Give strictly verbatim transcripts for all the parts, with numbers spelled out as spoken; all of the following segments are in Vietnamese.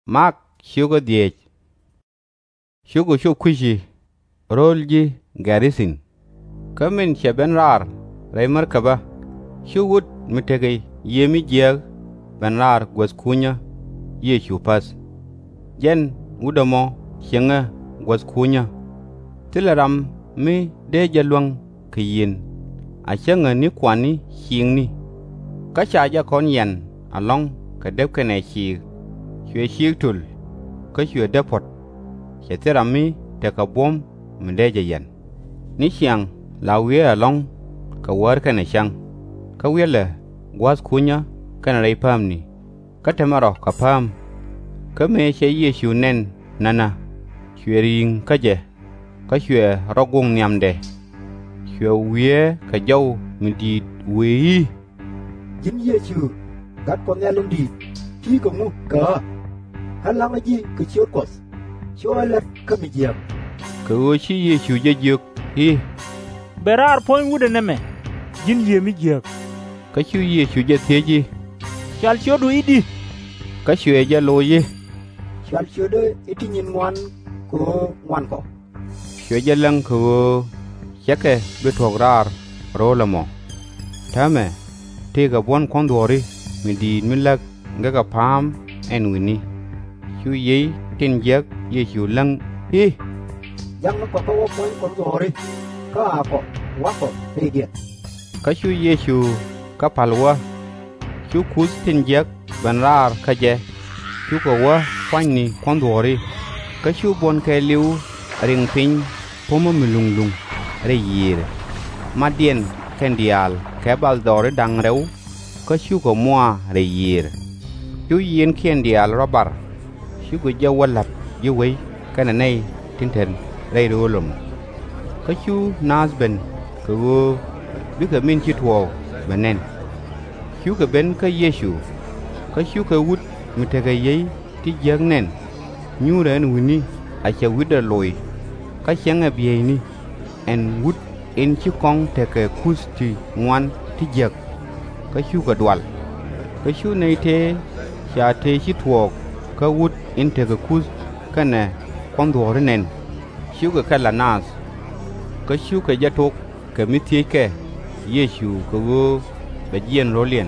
Mark shugo diech. Shugo shu kushi. Rolji garisin. Kamin shaben rar. Raimer kaba. Shugut mitegi yemi jiag. Ben rar gwas kunya. Ye shupas. Jen udamo shenga gwas kunya. Tilaram mi de jalwang kiyin. A shenga ni kwani shing ni. Kasha kon yen along ka dep kene shi. Shue shi tul. Ka shue depot. Shetirami te ka bom mdeje yen. Ni shiang la wie along ka war kene shang. Ka wiele gwas kunya kana rai pam ni. Ka temaro ka pam. Ka me she yeshu nen nana. Shue ring ka je. Ka shue rogung nyamde. Shue wie ka jau mdi wei. Jin Yesu gat ko ngalum di ki ko mu ka halanga ji ke chokos chola kamijiam ko shi Yesu je juk hi berar point wude neme jin ye mi jek ka shi Yesu je teji chal chodu idi ka shue je loye chal chodu iti nyin wan ko wan ko shue je lang ko cheke be thograr rolamo tame Tega bon kondori mi di milak ngaga pam en wini shu ye tin jak ye shu lang hi yang ko ko bon kondori ka ko wa ko hege ka shu ye shu ka palwa shu kus tin jak banrar ka je shu ko wa kwani kondori ka shu bon ke liu ring pin pomo milunglung re yir madien kendial kebal dore dang reu ko shu ko mua re yir yu yen kendial robar shu ko jawalat yu wei kana nei tinten re rolum ko shu nasben ko bi ka min chi tuo benen shu ko ben ka Yesu ko shu ko wut mitega yei ti jang nen nyu ren wini a cha wida loy ka changa biye ni en wut in chi kong te ke kusti ngwan ti jak ka shu ka dwal ka shu nei te sha te chi tuok ka wut in te ke kus kana kon dore nen shu ka kala nas ka shu ka jatok ka mitie ke Yesu ko go be jien rolien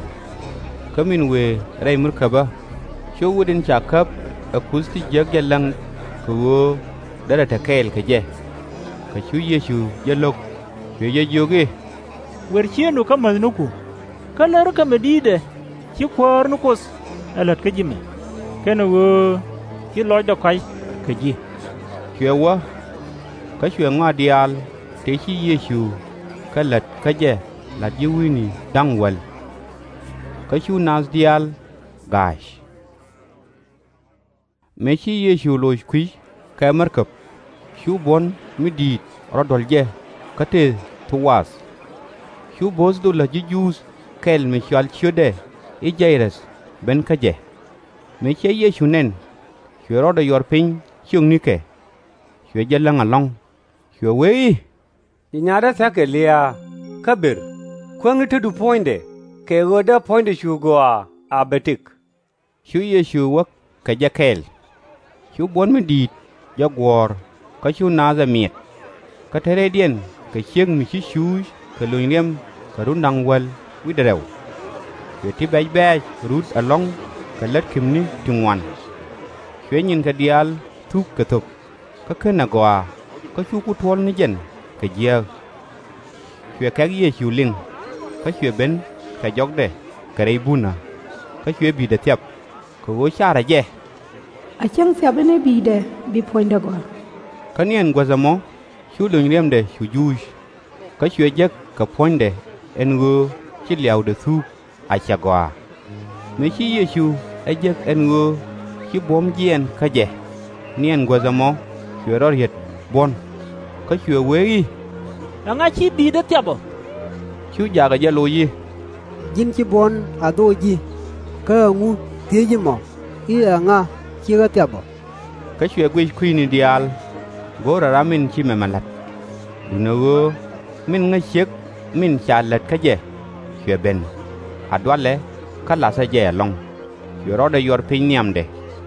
ka min we rai murkaba shu wudin cha kap a kusti jak jalang ko go dara ta kel ka je ka shu Yesu jalok ye yoge wer chienu ka maznuku kalar ka medide chi kwar nukos alat ka jime kena wo chi loj da kai ka ji chwewa ka chwenga dial te chi Yesu ka lat ka je la jiwini dangwal ka chu nas dial gash me chi Yesu loj kwi ka markap chu bon midit rodol je ka te tuwas shu boz do la jujus kel me chal chode e jaires ben kaje me che Yesu nen chero do yor pin chung ni ke chwe jalang along chwe we inyada sakelia kabir kwang te du poinde ke goda poinde shu go a betik shu Yesu wak kaje kel shu bon me dit jagwor ka shu naza miet ka tere dien ka chieng mi chi shu ka lung lem ka run dang wal wi derew ke ti bay bay rut along ka let kimni tingwan ke nyin ka dial thuk ka thuk ka khena gwa ka chu ku thol ni jen ka jia ke ka Yesu ling ka chue ben ka jok de ka rei buna ka chue bi de tiap ko go chara je a chang sia bene bi de bi poinda go ka nien gwa zamo shu lung lem de shu juj ka chue jak ka poinde en go chi liao de thu a cha gwa me chi Yesu a jak en go chi bom jien ka je nien gwa zamo chue ro hiet bon ka chue we anga chi bi de tiabo chu ja ga je lo yi jin chi bon ado ji ka ngu tie ji mo i anga chi ga tiabo ka chue gwi khui ni dial go ra ramin chi me malat no min nga chek min chalet ka je chue ben adwale ka la sa je long yoro de yor pin niam de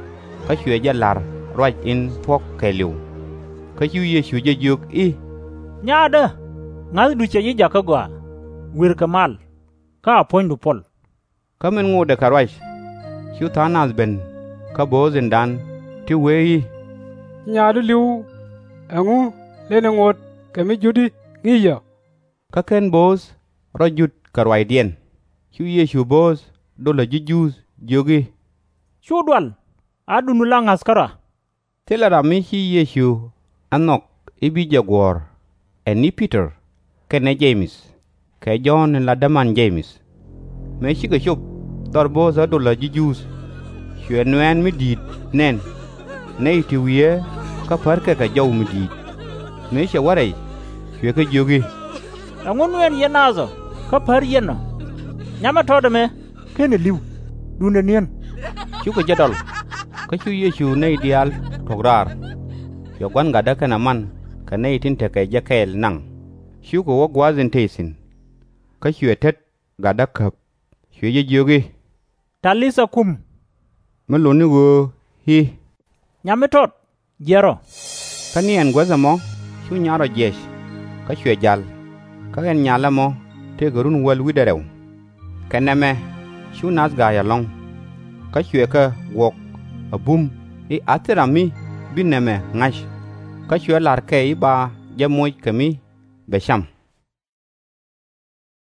ka shwe ja lar raj in phok ke liu ka chu Yesu ja juk i nya de ngal du che yi ja ka gwa wir kamal ka point du pol ka men ngo de ka raj chu thanas ben ka bo zindan ti we nya du liu angu le na ngot ke mi judi ngi yo ka ken bos rajut karwai dien chu Yesu bos do la jujus jogi chu dwal adunu la ngaskara tela rami chi Yesu anok ibi jagor eni Peter kene James ke John la daman James me chi ka chup dor bos do la jujus chuen wen mi dit nen nei ti wie ka par ke ka jaw mi dit me che warai chue ka jogi angun wen yenazo ka par yena nyama tode me kene liu dune nien chu ka jadal ka chu Yesu nei dial tograr yo gwan ga da kana man ka nei tin te kai jakel nang chu ko wa gwazin tesin ka chue tet ga da kap chue ye jogi talisa kum meloni go hi nyame tot jero kanien gwaza mo chu nyaro jesh ka chue jal ka en nyala mo te gorun wal widarew kaname chu nas ga ya long ka chue ka wok abum i atirami bineme ngash ka chue lar ke ba jamoy kami besham